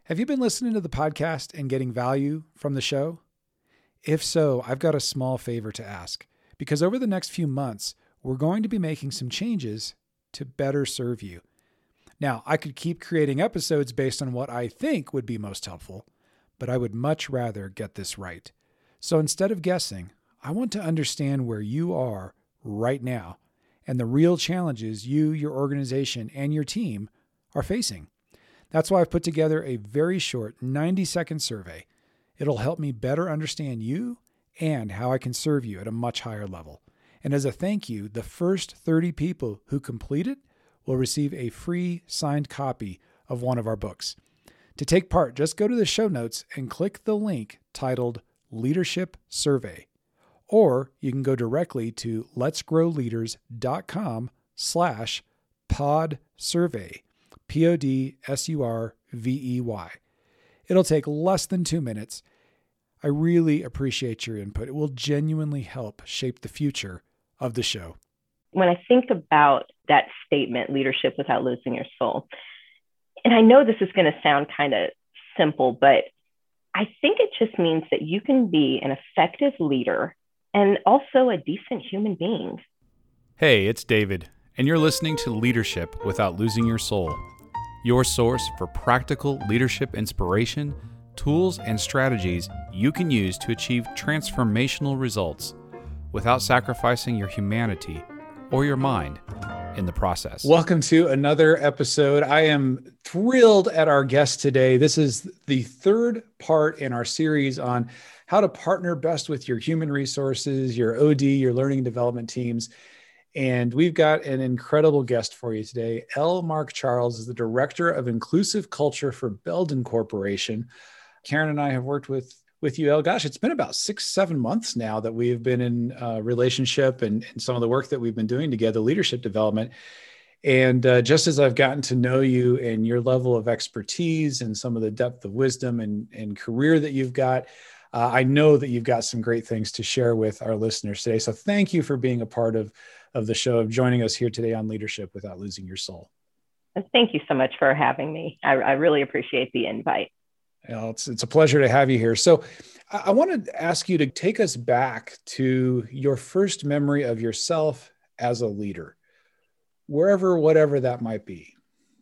Have you been listening to the podcast and getting value from the show? If so, I've got a small favor to ask, because over the next few months, we're going to be making some changes to better serve you. Now, I could keep creating episodes based on what I think would be most helpful, but I would much rather get this right. So instead of guessing, I want to understand where you are right now and the real challenges you, your organization, and your team are facing. That's why I've put together a very short 90-second survey. It'll help me better understand you and how I can serve you at a much higher level. And as a thank you, the first 30 people who complete it will receive a free signed copy of one of our books. To take part, just go to the show notes and click the link titled Leadership Survey. Or you can go directly to letsgrowleaders.com/podsurvey. PODSURVEY. It'll take less than 2 minutes. I really appreciate your input. It will genuinely help shape the future of the show. When I think about that statement, leadership without losing your soul, and I know this is going to sound kind of simple, but I think it just means that you can be an effective leader and also a decent human being. Hey, it's David, and you're listening to Leadership Without Losing Your Soul, your source for practical leadership inspiration, tools, and strategies you can use to achieve transformational results without sacrificing your humanity or your mind in the process. Welcome to another episode. I am thrilled at our guest today. This is the third part in our series on how to partner best with your human resources, your OD, your learning and development teams. And we've got an incredible guest for you today. L. Mark Charles is the Director of Inclusive Culture for Belden Corporation. Karen and I have worked with you, El. Gosh, it's been about 6-7 months now that we've been in a relationship and some of the work that we've been doing together, leadership development. And just as I've gotten to know you and your level of expertise and some of the depth of wisdom and career that you've got, I know that you've got some great things to share with our listeners today. So thank you for being a part of the show, of joining us here today on Leadership Without Losing Your Soul. Thank you so much for having me. I really appreciate the invite. It's a pleasure to have you here. So I wanted to ask you to take us back to your first memory of yourself as a leader, whatever that might be.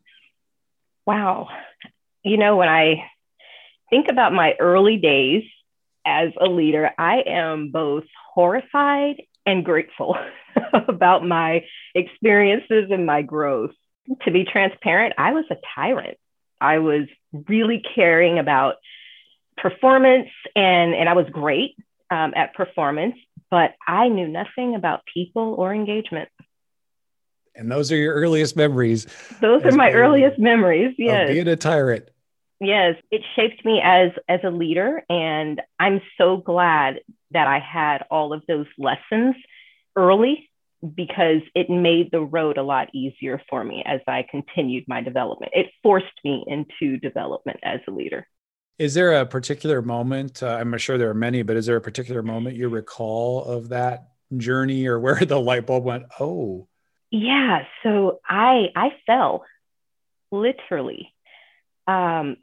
Wow. When I think about my early days as a leader, I am both horrified and grateful about my experiences and my growth. To be transparent, I was a tyrant. I was really caring about performance and I was great at performance, but I knew nothing about people or engagement. And those are your earliest memories. Those are my earliest memories, yes. Of being a tyrant. Yes, it shaped me as a leader. And I'm so glad that I had all of those lessons early, because it made the road a lot easier for me as I continued my development. It forced me into development as a leader. Is there a particular moment, I'm sure there are many, but is there a particular moment you recall of that journey or where the light bulb went, oh? Yeah, so I fell, literally. I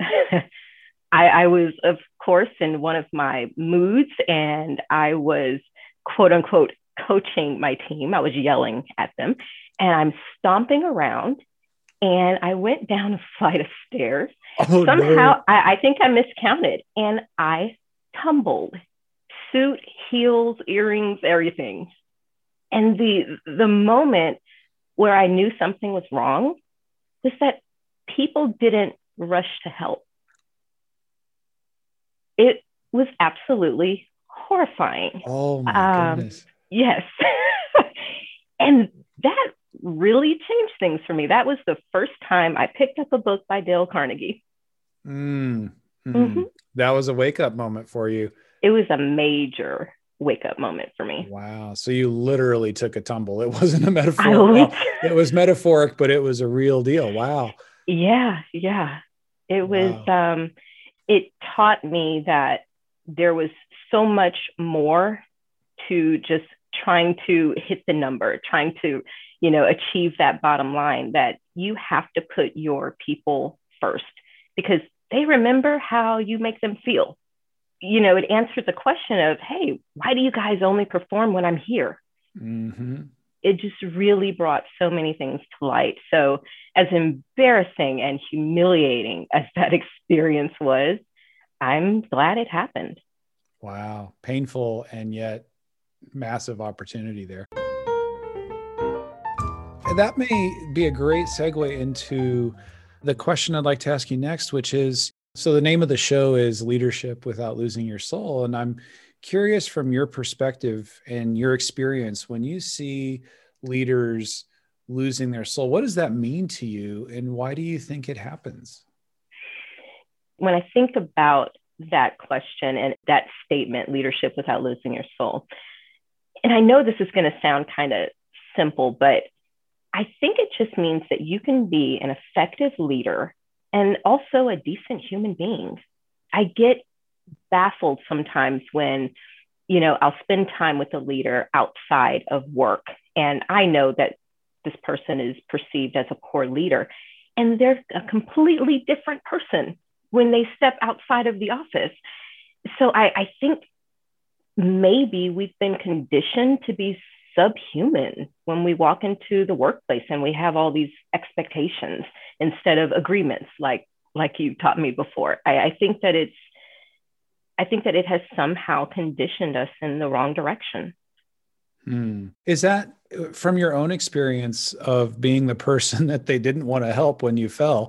was, of course, in one of my moods, and I was, quote unquote, coaching my team. I was yelling at them, and I'm stomping around, and I went down a flight of stairs. Oh, somehow, no. I think I miscounted, and I tumbled. Suit, heels, earrings, everything. And the moment where I knew something was wrong was that people didn't rush to help. It was absolutely horrifying. Oh my goodness. Yes. And that really changed things for me. That was the first time I picked up a book by Dale Carnegie. Mm-hmm. That was a wake-up moment for you. It was a major wake-up moment for me. Wow. So you literally took a tumble. It wasn't a metaphor. Well, it was metaphoric, but it was a real deal. Wow. Yeah. It was, it taught me that there was so much more to just trying to hit the number, trying to, achieve that bottom line, that you have to put your people first, because they remember how you make them feel. It answers the question of, hey, why do you guys only perform when I'm here? Mm-hmm. It just really brought so many things to light. So as embarrassing and humiliating as that experience was, I'm glad it happened. Wow. Painful and yet massive opportunity there. And that may be a great segue into the question I'd like to ask you next, which is, so the name of the show is Leadership Without Losing Your Soul. And I'm curious from your perspective and your experience, when you see leaders losing their soul, what does that mean to you? And why do you think it happens? When I think about that question and that statement, leadership without losing your soul, and I know this is going to sound kind of simple, but I think it just means that you can be an effective leader and also a decent human being. I get baffled sometimes when, I'll spend time with a leader outside of work, and I know that this person is perceived as a poor leader, and they're a completely different person when they step outside of the office. So I think maybe we've been conditioned to be subhuman when we walk into the workplace, and we have all these expectations instead of agreements, like you taught me before. I think that it has somehow conditioned us in the wrong direction. Is that from your own experience of being the person that they didn't want to help when you fell?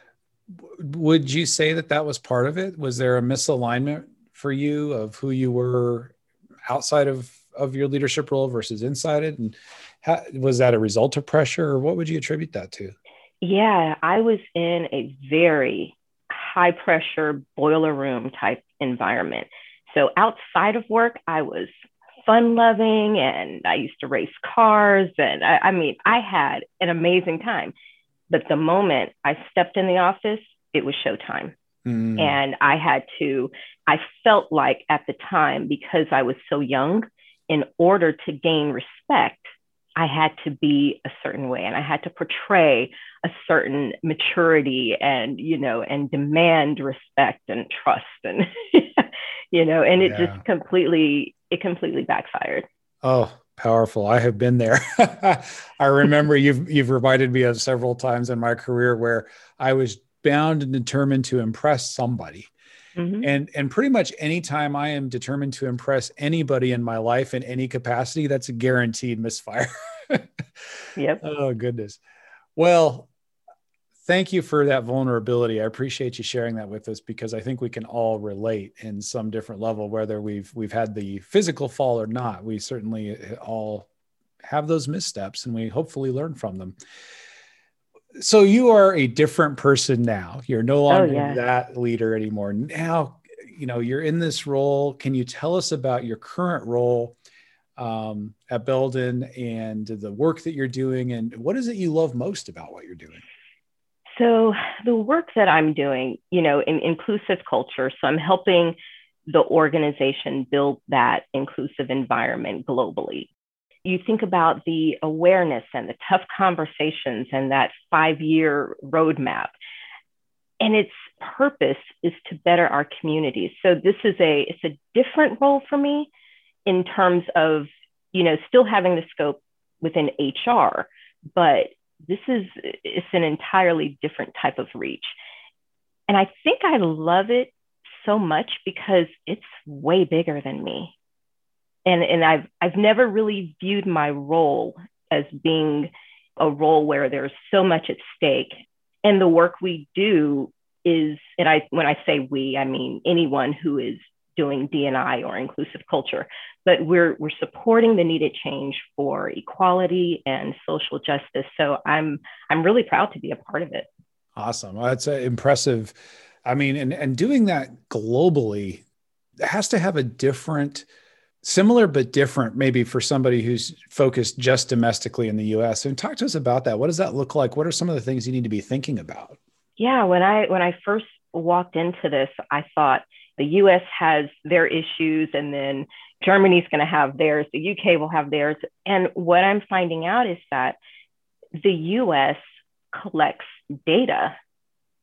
Would you say that was part of it? Was there a misalignment for you of who you were outside of your leadership role versus inside it? And was that a result of pressure, or what would you attribute that to? Yeah, I was in a very high pressure boiler room type environment. So outside of work, I was fun loving, and I used to race cars. And I had an amazing time. But the moment I stepped in the office, it was showtime. And I felt like at the time, because I was so young, in order to gain respect, I had to be a certain way, and I had to portray a certain maturity and, and demand respect and trust and, and it just completely backfired. Oh, powerful. I have been there. I remember you've reminded me of several times in my career where I was bound and determined to impress somebody. Mm-hmm. And pretty much anytime I am determined to impress anybody in my life in any capacity, that's a guaranteed misfire. Yep. Oh, goodness. Well, thank you for that vulnerability. I appreciate you sharing that with us, because I think we can all relate in some different level, whether we've had the physical fall or not. We certainly all have those missteps, and we hopefully learn from them. So you are a different person now. You're no longer that leader anymore. Now, you're in this role. Can you tell us about your current role at Belden and the work that you're doing, and what is it you love most about what you're doing? So the work that I'm doing, in inclusive culture, so I'm helping the organization build that inclusive environment globally. You think about the awareness and the tough conversations and that 5-year roadmap, and its purpose is to better our communities. So this is it's a different role for me in terms of, still having the scope within HR, but it's an entirely different type of reach. And I think I love it so much because it's way bigger than me. And I've never really viewed my role as being a role where there's so much at stake. And the work we do is, when I say we, I mean anyone who is doing D&I or inclusive culture, but we're supporting the needed change for equality and social justice. So I'm really proud to be a part of it. Awesome. Well, that's impressive. I mean, and doing that globally has to have a similar but different, maybe for somebody who's focused just domestically in the US. And talk to us about that. What does that look like? What are some of the things you need to be thinking about? Yeah, when I first walked into this, I thought the US has their issues, and then Germany's going to have theirs, the UK will have theirs. And what I'm finding out is that the US collects data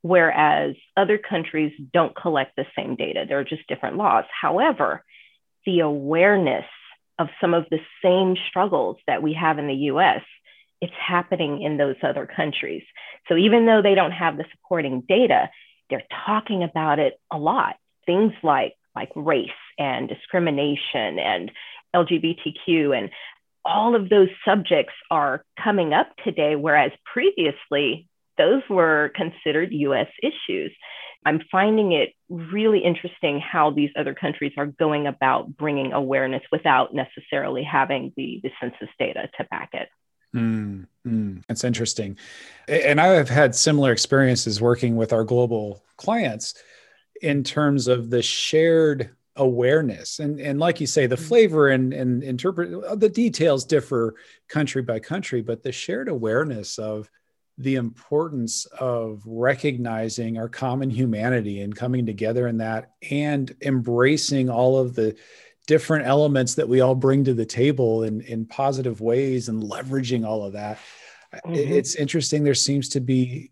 whereas other countries don't collect the same data. There are just different laws. However, the awareness of some of the same struggles that we have in the US, it's happening in those other countries. So even though they don't have the supporting data, they're talking about it a lot. Things like race and discrimination and LGBTQ and all of those subjects are coming up today, whereas previously those were considered US issues. I'm finding it really interesting how these other countries are going about bringing awareness without necessarily having the census data to back it. That's interesting. And I have had similar experiences working with our global clients in terms of the shared awareness. And like you say, the flavor and interpret the details differ country by country, but the shared awareness of the importance of recognizing our common humanity and coming together in that and embracing all of the different elements that we all bring to the table in positive ways and leveraging all of that. It's interesting. There seems to be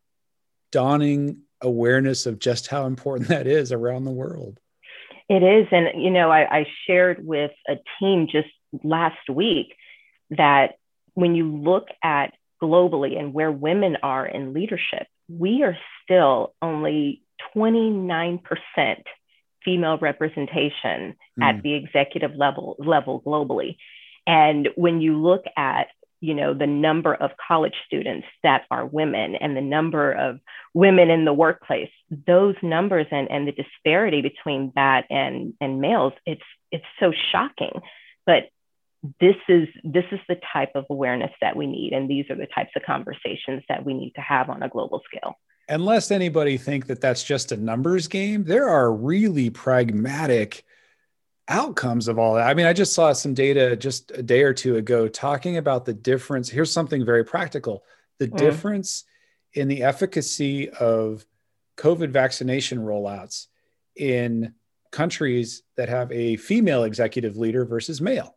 dawning awareness of just how important that is around the world. It is. And, I shared with a team just last week that when you look at globally and where women are in leadership, we are still only 29% female representation at the executive level globally. And when you look at, the number of college students that are women and the number of women in the workplace, those numbers and the disparity between that and males, it's so shocking. But this is the type of awareness that we need. And these are the types of conversations that we need to have on a global scale. Unless anybody think that that's just a numbers game, there are really pragmatic outcomes of all that. I mean, I just saw some data just a day or two ago talking about the difference. Here's something very practical. The difference in the efficacy of COVID vaccination rollouts in countries that have a female executive leader versus male.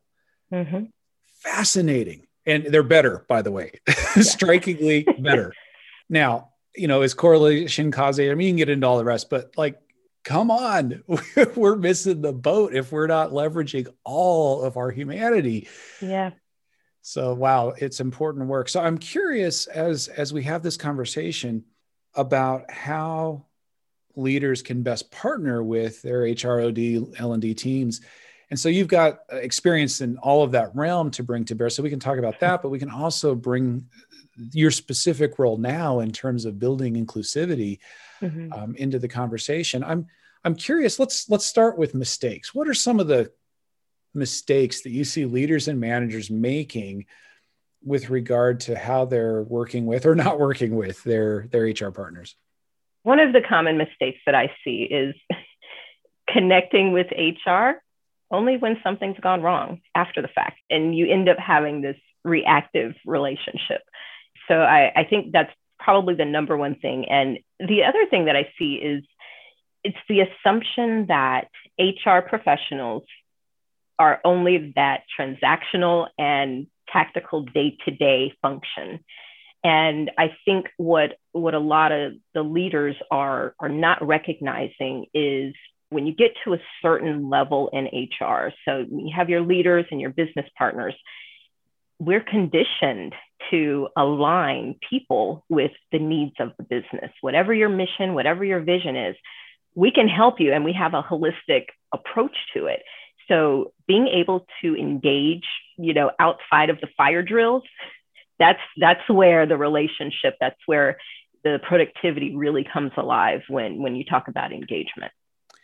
Fascinating. And they're better, by the way, strikingly better. Now, is correlation causation? I mean, you can get into all the rest, but come on, we're missing the boat if we're not leveraging all of our humanity. Yeah. So, wow, it's important work. So I'm curious as we have this conversation about how leaders can best partner with their HROD, L&D teams. And so you've got experience in all of that realm to bring to bear. So we can talk about that, but we can also bring your specific role now in terms of building inclusivity into the conversation. I'm curious. Let's start with mistakes. What are some of the mistakes that you see leaders and managers making with regard to how they're working with or not working with their HR partners? One of the common mistakes that I see is connecting with HR only when something's gone wrong after the fact, and you end up having this reactive relationship. So I think that's probably the number one thing. And the other thing that I see is it's the assumption that HR professionals are only that transactional and tactical day-to-day function. And I think what a lot of the leaders are not recognizing is when you get to a certain level in HR, so you have your leaders and your business partners, we're conditioned to align people with the needs of the business. Whatever your mission, whatever your vision is, we can help you, and we have a holistic approach to it. So being able to engage, outside of the fire drills, that's where the relationship, that's where the productivity really comes alive when you talk about engagement.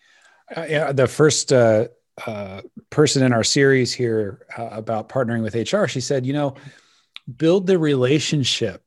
The first person in our series here about partnering with HR, she said, build the relationship,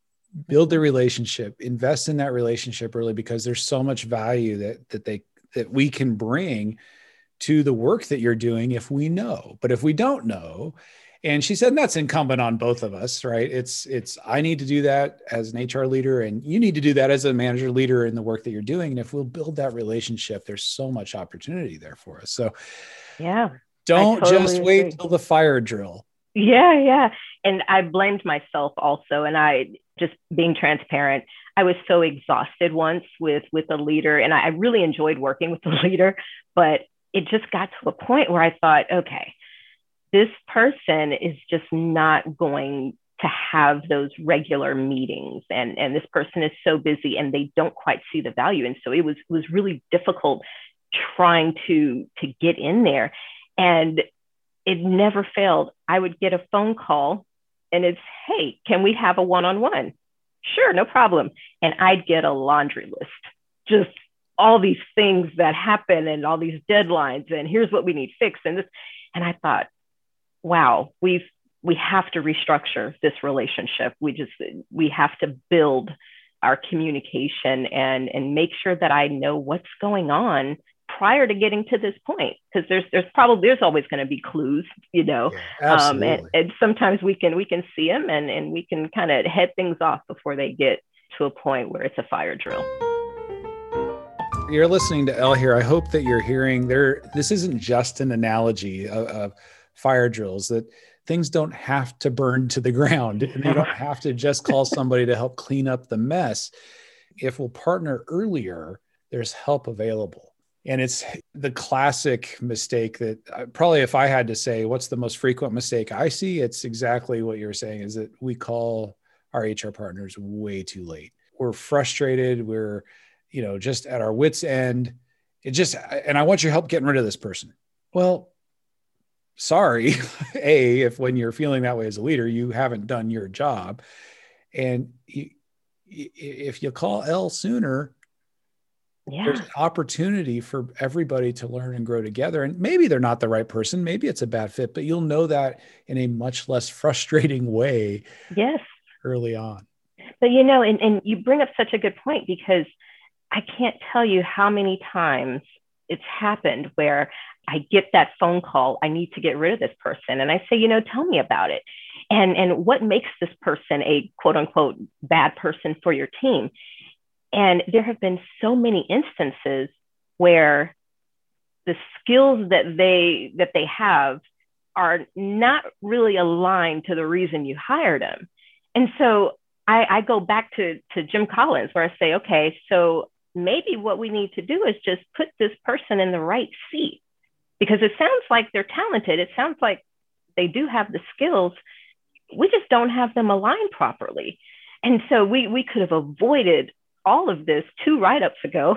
invest in that relationship early, because there's so much value that we can bring to the work that you're doing if we know. But if we don't know, and she said, that's incumbent on both of us, right? It's I need to do that as an HR leader, and you need to do that as a manager leader in the work that you're doing. And if we'll build that relationship, there's so much opportunity there for us. So yeah, don't just wait till the fire drill. Yeah. And I blamed myself also. And Just being transparent, I was so exhausted once with a leader, and I really enjoyed working with the leader, but it just got to a point where I thought, okay, this person is just not going to have those regular meetings, and this person is so busy and they don't quite see the value. And so it was really difficult trying to get in there. And it never failed. I would get a phone call and it's, hey, can we have a one-on-one? Sure, no problem. And I'd get a laundry list, just all these things that happen and all these deadlines, and here's what we need fixed. And this, and I thought, wow, we have to restructure this relationship. We have to build our communication and make sure that I know what's going on prior to getting to this point, because there's always going to be clues, you know. Yeah, absolutely. And sometimes we can see them and we can kind of head things off before they get to a point where it's a fire drill. You're listening to Elle here. I hope that you're hearing this isn't just an analogy of fire drills, that things don't have to burn to the ground and you don't have to just call somebody to help clean up the mess. If we'll partner earlier, there's help available. And it's the classic mistake that probably, if I had to say, what's the most frequent mistake I see, it's exactly what you're saying, is that we call our HR partners way too late. We're frustrated. We're, just at our wit's end. And I want your help getting rid of this person. Well, sorry. If when you're feeling that way as a leader, you haven't done your job. And if you call Elle sooner, there's an opportunity for everybody to learn and grow together. And maybe they're not the right person. Maybe it's a bad fit, but you'll know that in a much less frustrating way. Yes. Early on. But, and you bring up such a good point, because I can't tell you how many times it's happened where I get that phone call, I need to get rid of this person. And I say, tell me about it. And what makes this person a quote unquote bad person for your team? And there have been so many instances where the skills that they have are not really aligned to the reason you hired them. And so I go back to Jim Collins, where I say, okay, so maybe what we need to do is just put this person in the right seat, because it sounds like they're talented. It sounds like they do have the skills. We just don't have them aligned properly. And so we could have avoided all of this 2 write-ups ago,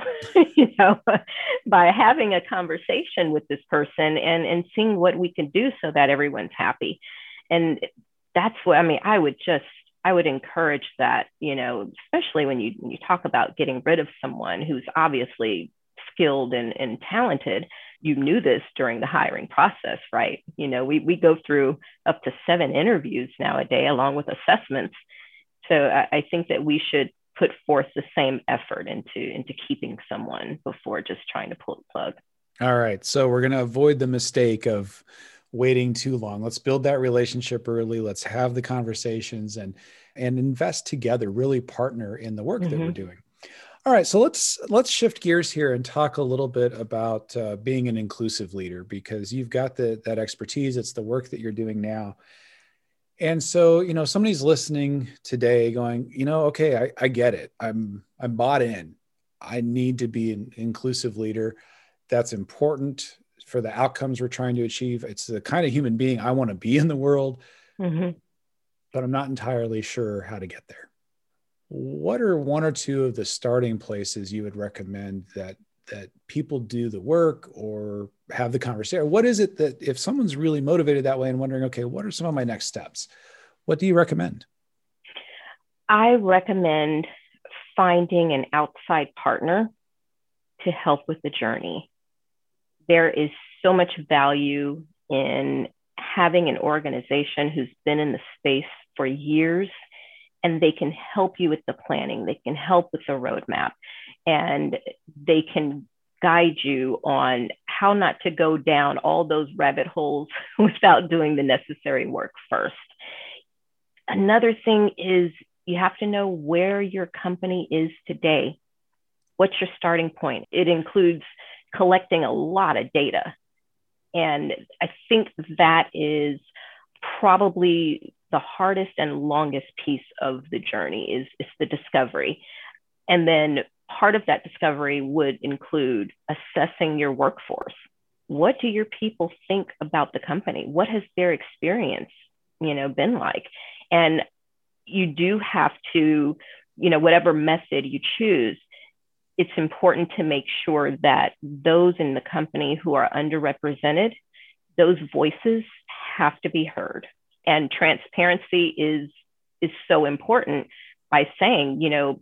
by having a conversation with this person and seeing what we can do so that everyone's happy. And that's what, I would encourage that, especially when you talk about getting rid of someone who's obviously skilled and talented. You knew this during the hiring process, right? We go through up to 7 interviews nowadays, along with assessments. So I think that we should put forth the same effort into keeping someone before just trying to pull the plug. All right. So we're going to avoid the mistake of waiting too long. Let's build that relationship early. Let's have the conversations and invest together, really partner in the work that we're doing. All right. So let's shift gears here and talk a little bit about being an inclusive leader, because you've got that expertise. It's the work that you're doing now. And so, somebody's listening today going, okay, I get it. I'm bought in. I need to be an inclusive leader. That's important for the outcomes we're trying to achieve. It's the kind of human being I want to be in the world, but I'm not entirely sure how to get there. What are 1 or 2 of the starting places you would recommend that people do the work or have the conversation? What is it that, if someone's really motivated that way and wondering, okay, what are some of my next steps? What do you recommend? I recommend finding an outside partner to help with the journey. There is so much value in having an organization who's been in the space for years, and they can help you with the planning. They can help with the roadmap, and they can guide you on how not to go down all those rabbit holes without doing the necessary work first. Another thing is you have to know where your company is today. What's your starting point? It includes collecting a lot of data. And I think that is probably the the hardest and longest piece of the journey is the discovery. And then part of that discovery would include assessing your workforce. What do your people think about the company? What has their experience, been like? And you do have to, whatever method you choose, it's important to make sure that those in the company who are underrepresented, those voices have to be heard. And transparency is so important by saying,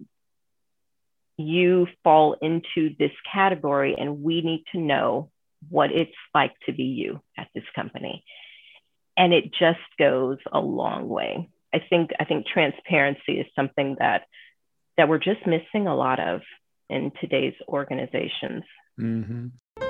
you fall into this category and we need to know what it's like to be you at this company. And it just goes a long way. I think transparency is something that we're just missing a lot of in today's organizations. Mm-hmm.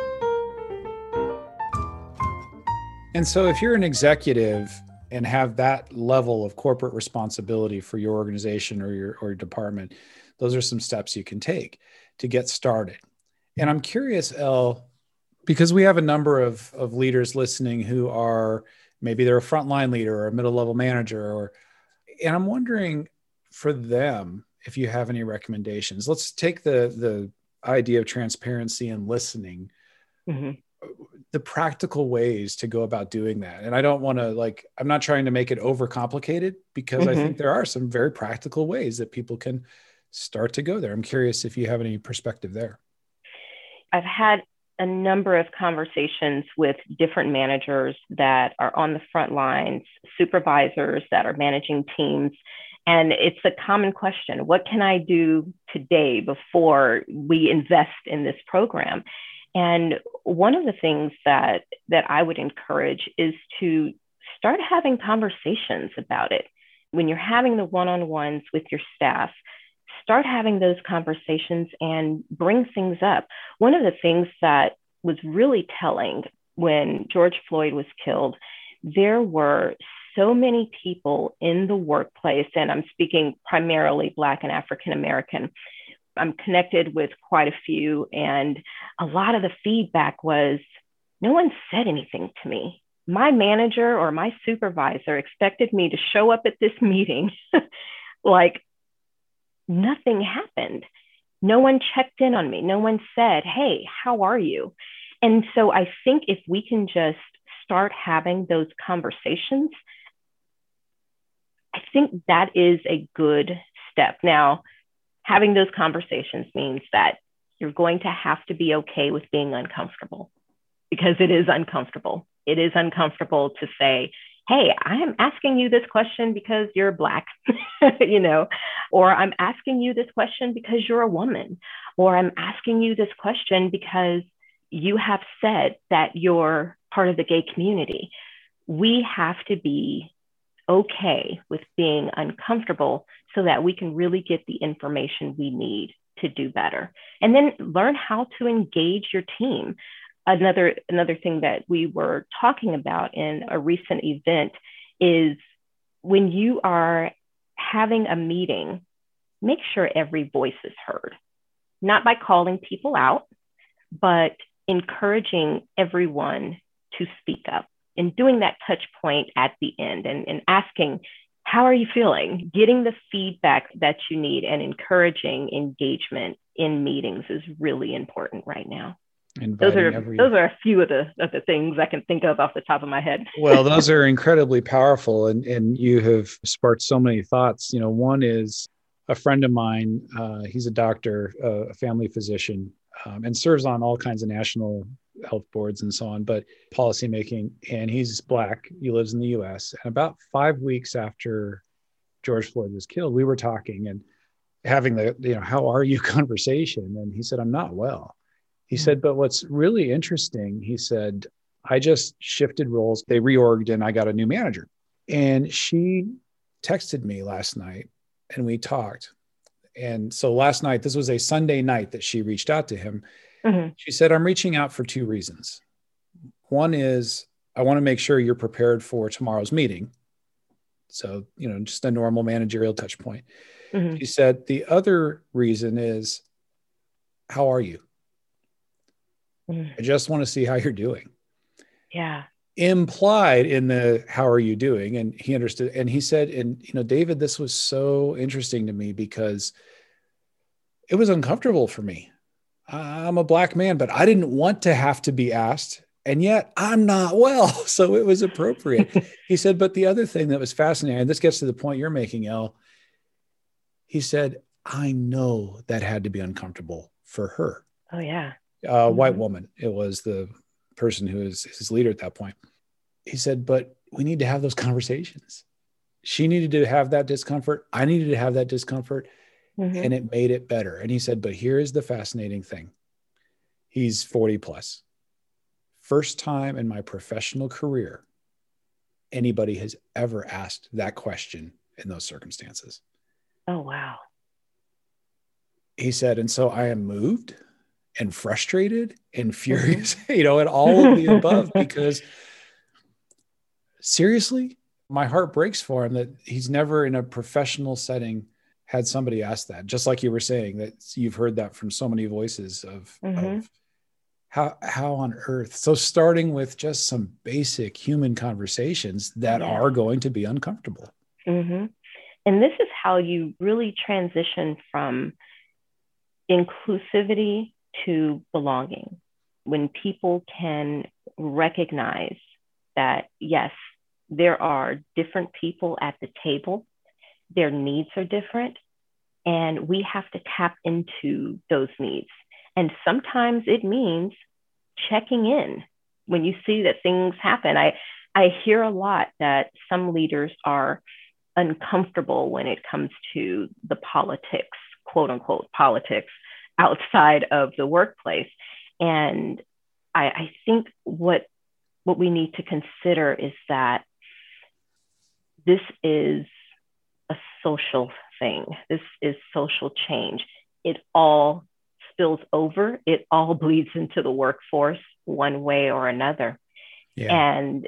And so if you're an executive and have that level of corporate responsibility for your organization or your department, those are some steps you can take to get started. And I'm curious, Elle, because we have a number of leaders listening who are, maybe they're a frontline leader or a middle level manager, and I'm wondering for them, if you have any recommendations. Let's take the idea of transparency and listening, mm-hmm. the practical ways to go about doing that. And I don't want to I'm not trying to make it overcomplicated, because mm-hmm. I think there are some very practical ways that people can start to go there. I'm curious if you have any perspective there. I've had a number of conversations with different managers that are on the front lines, supervisors that are managing teams. And it's a common question: what can I do today before we invest in this program? And one of the things that I would encourage is to start having conversations about it. When you're having the one-on-ones with your staff, start having those conversations and bring things up. One of the things that was really telling when George Floyd was killed, there were so many people in the workplace, and I'm speaking primarily Black and African American. I'm connected with quite a few, and a lot of the feedback was, no one said anything to me. My manager or my supervisor expected me to show up at this meeting like nothing happened. No one checked in on me. No one said, hey, how are you? And so I think if we can just start having those conversations, I think that is a good step. Now, having those conversations means that you're going to have to be okay with being uncomfortable, because it is uncomfortable. It is uncomfortable to say, hey, I am asking you this question because you're Black, or I'm asking you this question because you're a woman, or I'm asking you this question because you have said that you're part of the gay community. We have to be okay with being uncomfortable so that we can really get the information we need to do better. And then learn how to engage your team. Another thing that we were talking about in a recent event is when you are having a meeting, make sure every voice is heard, not by calling people out, but encouraging everyone to speak up and doing that touch point at the end and asking, how are you feeling? Getting the feedback that you need and encouraging engagement in meetings is really important right now. Those are a few of the things I can think of off the top of my head. Well, those are incredibly powerful, and you have sparked so many thoughts. One is a friend of mine. He's a doctor, a family physician, and serves on all kinds of national health boards and so on, but policymaking. And he's Black. He lives in the U.S. And about 5 weeks after George Floyd was killed, we were talking and having the how are you conversation, and he said, I'm not well. He said, but what's really interesting, he said, I just shifted roles. They reorged and I got a new manager. And she texted me last night and we talked. And so last night, this was a Sunday night that she reached out to him. Mm-hmm. She said, I'm reaching out for two reasons. One is I want to make sure you're prepared for tomorrow's meeting. So, just a normal managerial touch point. Mm-hmm. She said, the other reason is, how are you? I just want to see how you're doing. Yeah. implied in the, how are you doing? And he understood. And he said, and, David, this was so interesting to me because it was uncomfortable for me. I'm a Black man, but I didn't want to have to be asked. And yet I'm not well. So it was appropriate. He said, but the other thing that was fascinating, and this gets to the point you're making, Elle, he said, I know that had to be uncomfortable for her. Oh, yeah. White woman. It was the person who is his leader at that point. He said, but we need to have those conversations. She needed to have that discomfort. I needed to have that discomfort. And it made it better. And he said, but here is the fascinating thing. He's 40 plus. First time in my professional career, anybody has ever asked that question in those circumstances. Oh, wow. He said, and so I am moved and frustrated and furious, and all of the above, because seriously, my heart breaks for him that he's never in a professional setting had somebody ask that, just like you were saying, that you've heard that from so many voices of how on earth. So starting with just some basic human conversations that are going to be uncomfortable. And this is how you really transition from inclusivity to belonging. When people can recognize that, yes, there are different people at the table, their needs are different, and we have to tap into those needs. And sometimes it means checking in when you see that things happen. I hear a lot that some leaders are uncomfortable when it comes to the politics, quote unquote, politics outside of the workplace. And I think what we need to consider is that this is a social thing. This is social change. It all spills over. It all bleeds into the workforce one way or another. And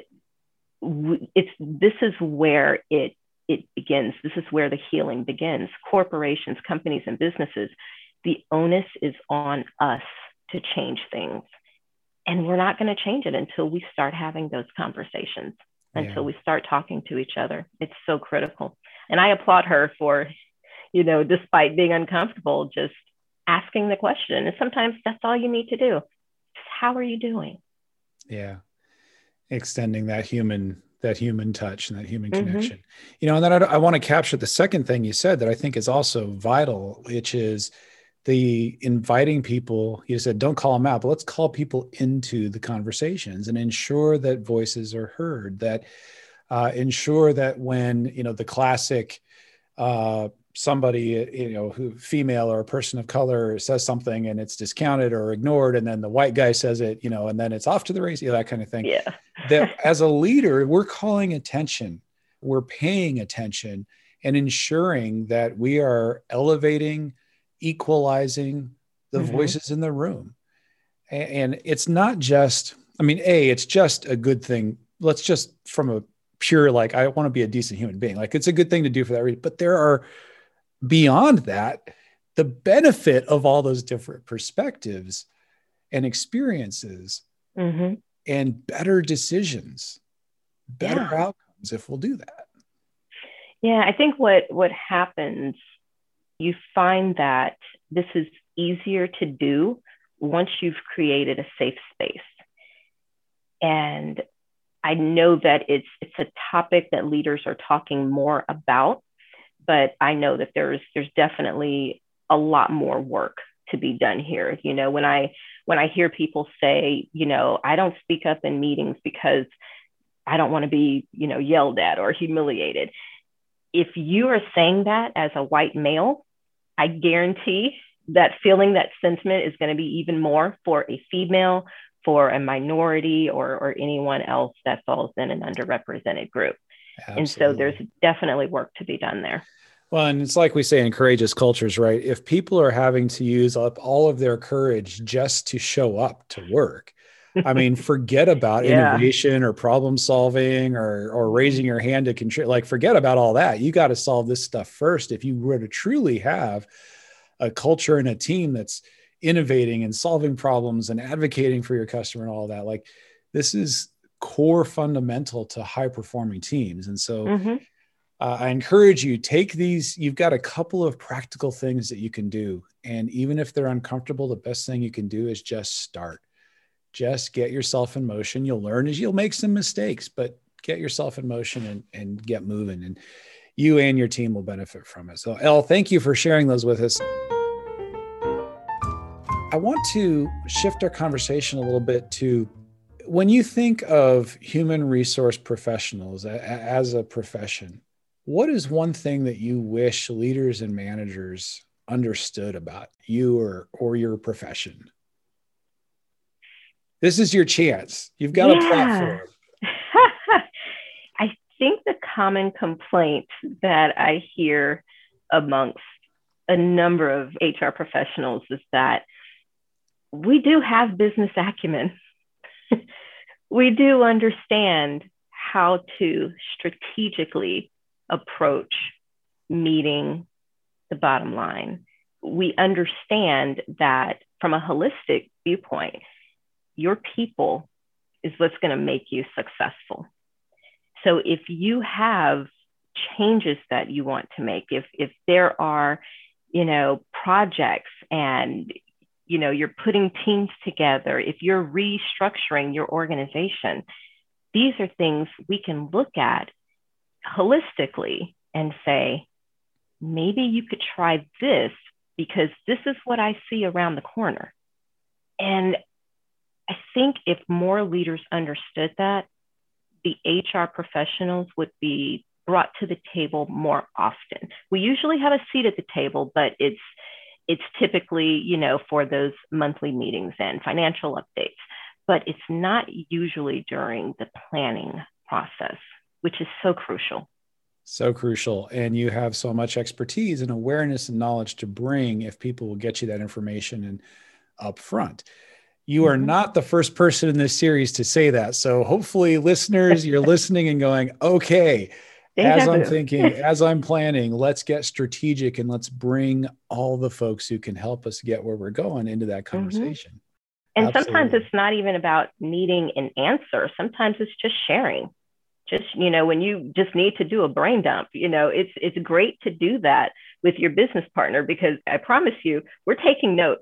this is where it begins. This is where the healing begins. Corporations, companies, and businesses, the onus is on us to change things. And we're not going to change it until we start having those conversations, until we start talking to each other. It's so critical. And I applaud her for, despite being uncomfortable, just asking the question. And sometimes that's all you need to do. Just, how are you doing? Yeah. Extending that human touch and that human connection. And then I want to capture the second thing you said that I think is also vital, which is the inviting people. You said, don't call them out, but let's call people into the conversations and ensure that voices are heard, that ensure that when, the classic somebody, who female or a person of color says something and it's discounted or ignored, and then the white guy says it, and then it's off to the races, that kind of thing. Yeah. That as a leader, we're calling attention, we're paying attention and ensuring that we are elevating, equalizing the voices in the room. And it's not just, it's just a good thing. Let's just from a pure, I want to be a decent human being. It's a good thing to do for that reason. But there are beyond that, the benefit of all those different perspectives and experiences and better decisions, better outcomes if we'll do that. Yeah, I think what happens, you find that this is easier to do once you've created a safe space. And I know that it's a topic that leaders are talking more about, but I know that there's definitely a lot more work to be done here. When I hear people say, I don't speak up in meetings because I don't want to be, yelled at or humiliated. If you are saying that as a white male, I guarantee that feeling, that sentiment is going to be even more for a female, for a minority, or anyone else that falls in an underrepresented group. Absolutely. And so there's definitely work to be done there. Well, and it's like we say in courageous cultures, right? If people are having to use up all of their courage just to show up to work, forget about innovation or problem solving or raising your hand to contribute. Forget about all that. You got to solve this stuff first. If you were to truly have a culture and a team that's innovating and solving problems and advocating for your customer and all that, this is core fundamental to high performing teams. And so Mm-hmm. I encourage you, take these, you've got a couple of practical things that you can do. And even if they're uncomfortable, the best thing you can do is just start. Just get yourself in motion. You'll learn as you'll make some mistakes, but get yourself in motion and get moving. And you and your team will benefit from it. So Elle, thank you for sharing those with us. I want to shift our conversation a little bit to when you think of human resource professionals as a profession, what is one thing that you wish leaders and managers understood about you or your profession? This is your chance. You've got a platform. I think the common complaint that I hear amongst a number of HR professionals is that we do have business acumen. We do understand how to strategically approach meeting the bottom line. We understand that from a holistic viewpoint, your people is what's going to make you successful. So if you have changes that you want to make, if there are, projects and, you're putting teams together, if you're restructuring your organization, these are things we can look at holistically and say, maybe you could try this because this is what I see around the corner. And I think if more leaders understood that, the HR professionals would be brought to the table more often. We usually have a seat at the table, but it's typically, for those monthly meetings and financial updates, but it's not usually during the planning process, which is so crucial. So crucial. And you have so much expertise and awareness and knowledge to bring if people will get you that information and up front. You are not the first person in this series to say that. So hopefully listeners, you're listening and going, okay, as I'm thinking, as I'm planning, let's get strategic and let's bring all the folks who can help us get where we're going into that conversation. And sometimes it's not even about needing an answer. Sometimes it's just sharing. Just, when you just need to do a brain dump, it's great to do that with your business partner, because I promise you, we're taking notes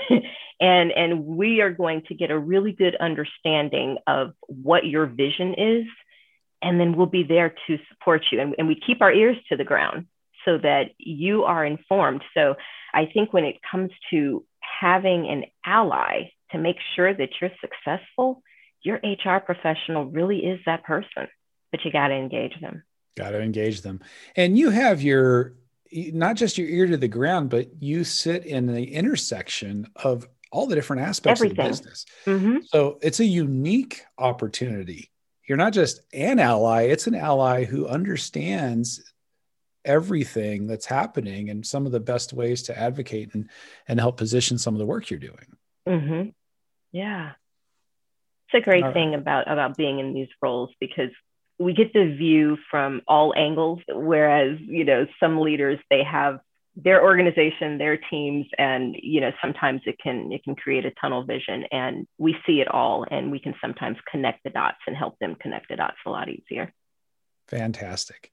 and we are going to get a really good understanding of what your vision is. And then we'll be there to support you. And we keep our ears to the ground so that you are informed. So I think when it comes to having an ally to make sure that you're successful, your HR professional really is that person. But you got to engage them. Got to engage them. And you have not just your ear to the ground, but you sit in the intersection of all the different aspects of the business. So it's a unique opportunity. You're not just an ally, it's an ally who understands everything that's happening and some of the best ways to advocate and help position some of the work you're doing. Yeah. It's a great thing about being in these roles, because we get the view from all angles, whereas, some leaders, they have their organization, their teams, and, sometimes it can create a tunnel vision, and we see it all, and we can sometimes connect the dots and help them connect the dots a lot easier. Fantastic.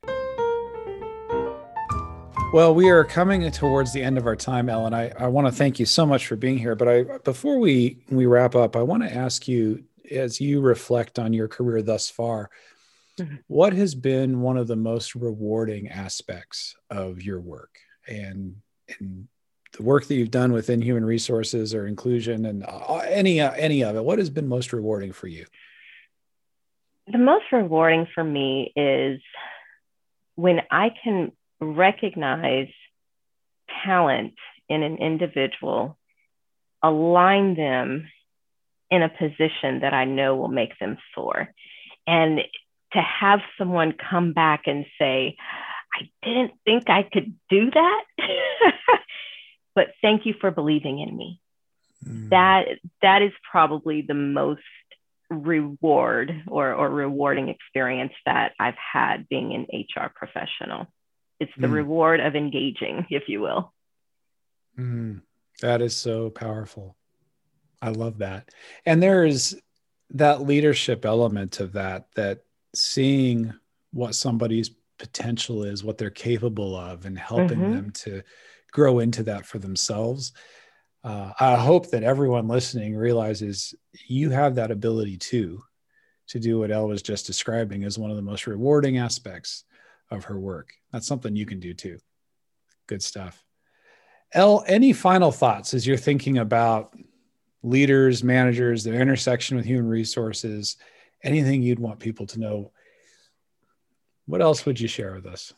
Well, we are coming towards the end of our time, Ellen. I want to thank you so much for being here. But before we wrap up, I want to ask you, as you reflect on your career thus far, what has been one of the most rewarding aspects of your work and the work that you've done within human resources or inclusion and any of it? What has been most rewarding for you? The most rewarding for me is when I can recognize talent in an individual, align them in a position that I know will make them soar. And to have someone come back and say, I didn't think I could do that, but thank you for believing in me. That is probably the most reward or rewarding experience that I've had being an HR professional. It's the reward of engaging, if you will. That is so powerful. I love that. And there is that leadership element of that seeing what somebody's potential is, what they're capable of, and helping them to grow into that for themselves. I hope that everyone listening realizes you have that ability to do what Elle was just describing as one of the most rewarding aspects of her work. That's something you can do too. Good stuff. Elle, any final thoughts as you're thinking about leaders, managers, their intersection with human resources, anything you'd want people to know? What else would you share with us?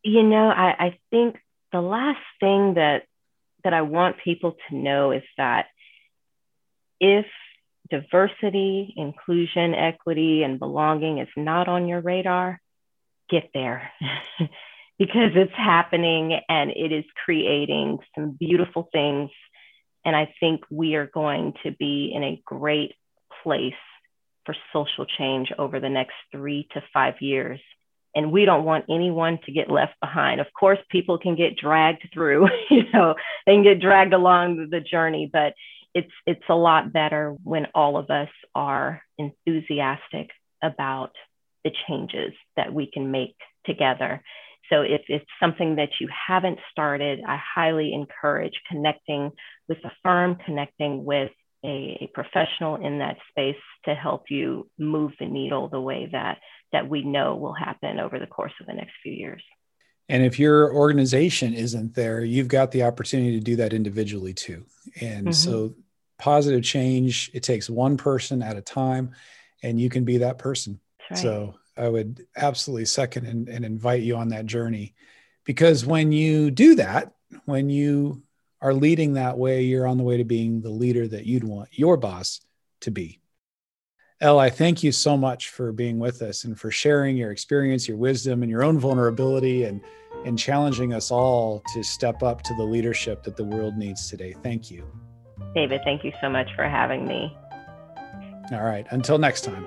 I think the last thing that I want people to know is that if diversity, inclusion, equity, and belonging is not on your radar, get there because it's happening and it is creating some beautiful things. And I think we are going to be in a great place for social change over the next 3 to 5 years. And we don't want anyone to get left behind. Of course, people can get dragged through, they can get dragged along the journey, but it's a lot better when all of us are enthusiastic about the changes that we can make together. So if it's something that you haven't started, I highly encourage connecting with a firm, connecting with a professional in that space to help you move the needle the way that we know will happen over the course of the next few years. And if your organization isn't there, you've got the opportunity to do that individually too. And so positive change, it takes one person at a time, and you can be that person. Right. So I would absolutely second and invite you on that journey, because when you do that, when you are leading that way, you're on the way to being the leader that you'd want your boss to be. Elle, I thank you so much for being with us and for sharing your experience, your wisdom, and your own vulnerability, and challenging us all to step up to the leadership that the world needs today. Thank you. David, thank you so much for having me. All right. Until next time.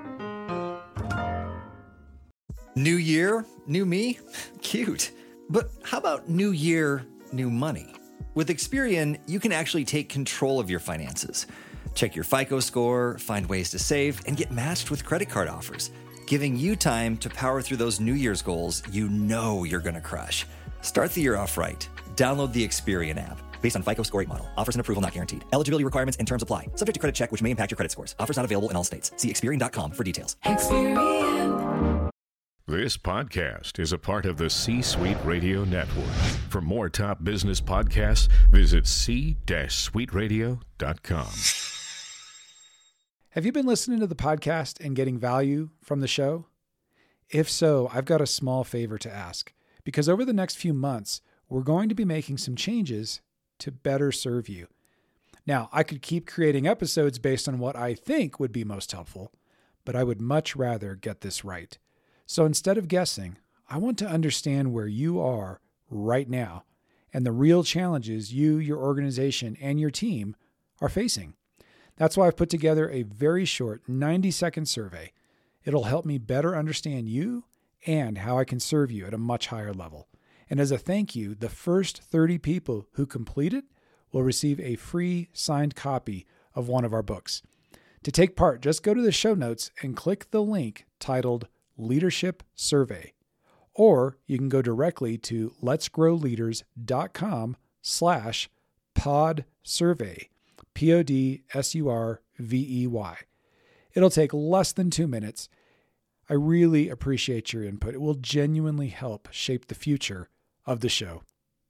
New year, new me? Cute. But how about new year, new money? With Experian, you can actually take control of your finances. Check your FICO score, find ways to save, and get matched with credit card offers, giving you time to power through those New Year's goals you know you're going to crush. Start the year off right. Download the Experian app. Based on FICO score rate model. Offers and approval not guaranteed. Eligibility requirements and terms apply. Subject to credit check, which may impact your credit scores. Offers not available in all states. See Experian.com for details. Experian. This podcast is a part of the C-Suite Radio Network. For more top business podcasts, visit c-suiteradio.com. Have you been listening to the podcast and getting value from the show? If so, I've got a small favor to ask, because over the next few months, we're going to be making some changes to better serve you. Now, I could keep creating episodes based on what I think would be most helpful, but I would much rather get this right. So instead of guessing, I want to understand where you are right now and the real challenges you, your organization, and your team are facing. That's why I've put together a very short 90-second survey. It'll help me better understand you and how I can serve you at a much higher level. And as a thank you, the first 30 people who complete it will receive a free signed copy of one of our books. To take part, just go to the show notes and click the link titled Leadership Survey. Or you can go directly to letsgrowleaders.com/podsurvey. PODSURVEY. It'll take less than 2 minutes. I really appreciate your input. It will genuinely help shape the future of the show.